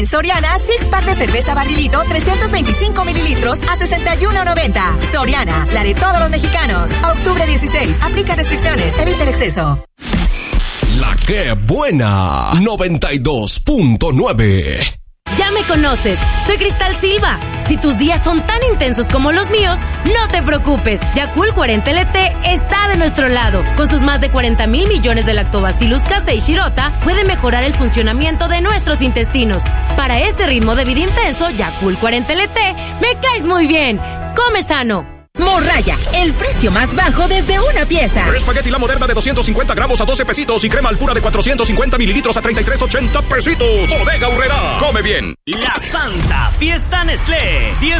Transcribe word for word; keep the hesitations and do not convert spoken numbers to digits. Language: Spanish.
En Soriana, six pack de cerveza Barrilito trescientos veinticinco mililitros a sesenta y uno noventa. Soriana, la de todos los mexicanos. A octubre dieciséis, aplica restricciones, evita el exceso. La que buena, noventa y dos punto nueve. Ya me conoces, soy Cristal Silva. Si tus días son tan intensos como los míos, no te preocupes. Yakult cuarenta L T está de nuestro lado. Con sus más de cuarenta mil millones de Lactobacillus casei shirota, puede mejorar el funcionamiento de nuestros intestinos. Para este ritmo de vida intenso, Yakult cuarenta L T, me caes muy bien. Come sano. Morraya, el precio más bajo desde una pieza. Espagueti La Moderna de doscientos cincuenta gramos a doce pesitos y crema Alpura de cuatrocientos cincuenta mililitros a treinta y tres ochenta pesitos. Bodega Aurrerá. Come bien. La Santa Fiesta Nestlé. diez